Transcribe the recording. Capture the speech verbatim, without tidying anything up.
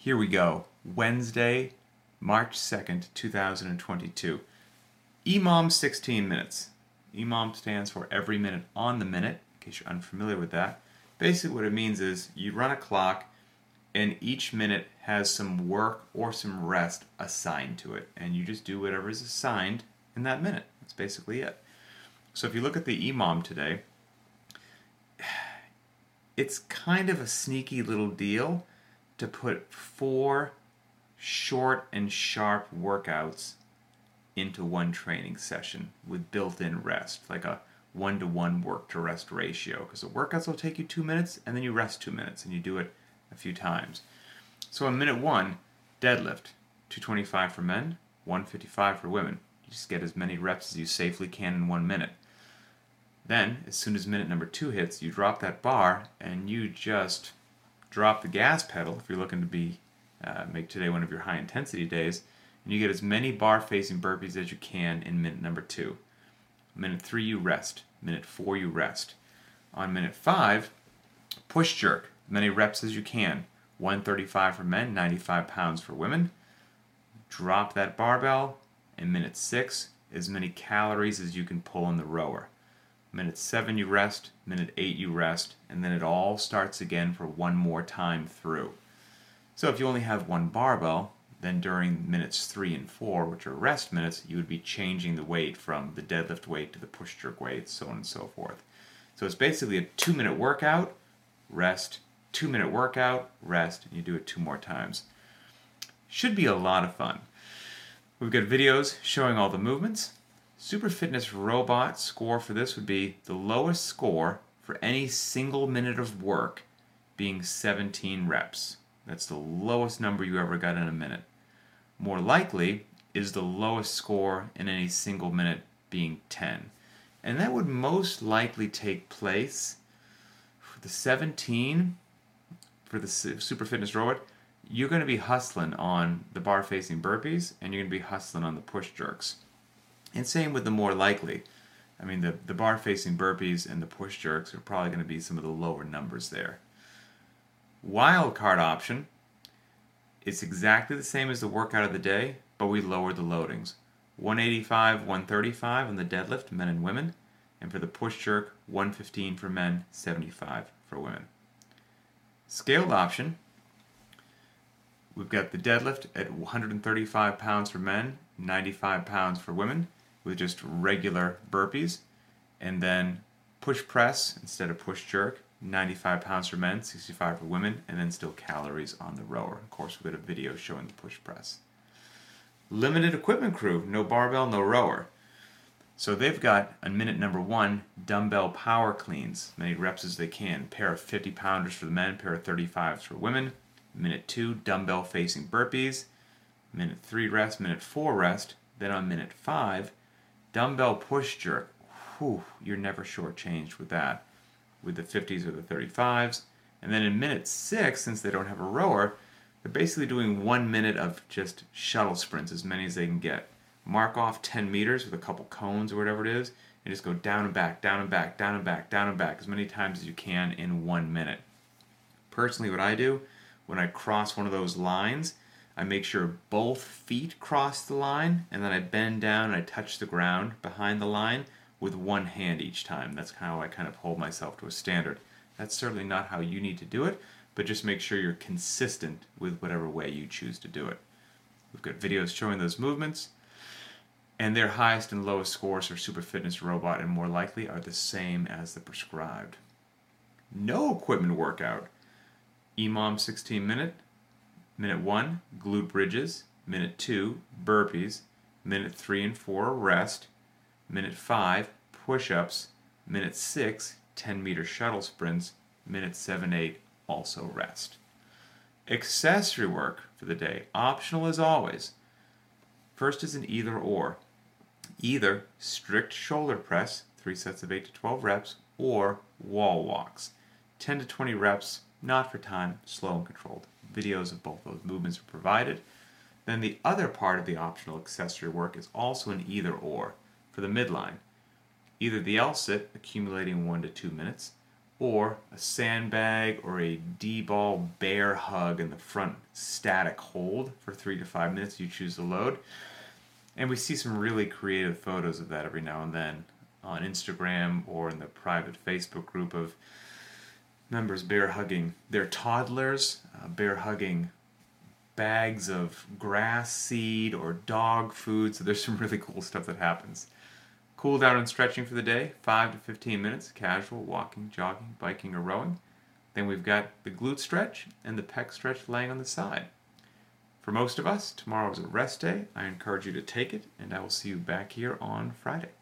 Here we go. Wednesday, March second, two thousand twenty-two. E M O M sixteen minutes. E M O M stands for every minute on the minute, in case you're unfamiliar with that. Basically what it means is you run a clock and each minute has some work or some rest assigned to it. And you just do whatever is assigned in that minute. That's basically it. So if you look at the E M O M today, it's kind of a sneaky little deal to put four short and sharp workouts into one training session with built-in rest, like a one-to-one work-to-rest ratio, because the workouts will take you two minutes and then you rest two minutes and you do it a few times. So in minute one, deadlift, two twenty-five for men, one fifty-five for women. You just get as many reps as you safely can in one minute. Then, as soon as minute number two hits, you drop that bar and you just drop the gas pedal if you're looking to be uh, make today one of your high intensity days, and you get as many bar facing burpees as you can in minute number two. Minute three you rest. Minute four you rest. On minute five, push jerk, many reps as you can. one thirty-five for men, ninety-five pounds for women. Drop that barbell. In minute six, as many calories as you can pull in the rower. Minute seven you rest, minute eight you rest, and then it all starts again for one more time through. So if you only have one barbell, then during minutes three and four, which are rest minutes, you would be changing the weight from the deadlift weight to the push jerk weight, so on and so forth. So it's basically a two minute workout, rest, two minute workout, rest, and you do it two more times. Should be a lot of fun. We've got videos showing all the movements. Super Fitness Robot score for this would be the lowest score for any single minute of work being seventeen reps. That's the lowest number you ever got in a minute. More likely is the lowest score in any single minute being ten. And that would most likely take place for the seventeen, for the Super Fitness Robot. You're going to be hustling on the bar facing burpees and you're going to be hustling on the push jerks. And same with the more likely. I mean, the, the bar facing burpees and the push jerks are probably going to be some of the lower numbers there. Wild card option, it's exactly the same as the workout of the day, but we lowered the loadings. one eighty-five, one thirty-five on the deadlift, men and women. And for the push jerk, one fifteen for men, seventy-five for women. Scaled option, we've got the deadlift at one thirty-five pounds for men, ninety-five pounds for women, with just regular burpees, and then push press instead of push jerk, ninety-five pounds for men, sixty-five for women, and then still calories on the rower. Of course, we've got a video showing the push press. Limited equipment crew, no barbell, no rower. So they've got, on minute number one, dumbbell power cleans, many reps as they can. Pair of fifty pounders for the men, pair of thirty-fives for women. Minute two, dumbbell facing burpees. Minute three rest, minute four rest. Then on minute five, dumbbell push jerk. Whew, you're never shortchanged with that, with the fifties or the thirty-fives. And then in minute six, since they don't have a rower, they're basically doing one minute of just shuttle sprints, as many as they can get. Mark off ten meters with a couple cones or whatever it is, and just go down and back, down and back, down and back, down and back, as many times as you can in one minute. Personally, what I do, when I cross one of those lines, I make sure both feet cross the line, and then I bend down and I touch the ground behind the line with one hand each time. That's how I kind of hold myself to a standard. That's certainly not how you need to do it, but just make sure you're consistent with whatever way you choose to do it. We've got videos showing those movements, and their highest and lowest scores for Super Fitness Robot and more likely are the same as the prescribed. No equipment workout. E M O M sixteen minute. Minute one, glute bridges. Minute two, burpees. Minute three and four, rest. Minute five, push-ups. Minute six, ten meter shuttle sprints. Minute seven, eight, also rest. Accessory work for the day, optional as always. First is an either or. Either strict shoulder press, three sets of eight to twelve reps, or wall walks, ten to twenty reps, not for time, slow and controlled. Videos of both those movements are provided. Then the other part of the optional accessory work is also an either or for the midline. Either the L-sit, accumulating one to two minutes, or a sandbag or a D-ball bear hug in the front static hold for three to five minutes. You choose the load. And we see some really creative photos of that every now and then on Instagram or in the private Facebook group of members bear hugging their toddlers, uh, bear hugging bags of grass seed or dog food. So there's some really cool stuff that happens. Cool down and stretching for the day, five to fifteen minutes, casual walking, jogging, biking, or rowing. Then we've got the glute stretch and the pec stretch laying on the side. For most of us, tomorrow is a rest day. I encourage you to take it, and I will see you back here on Friday.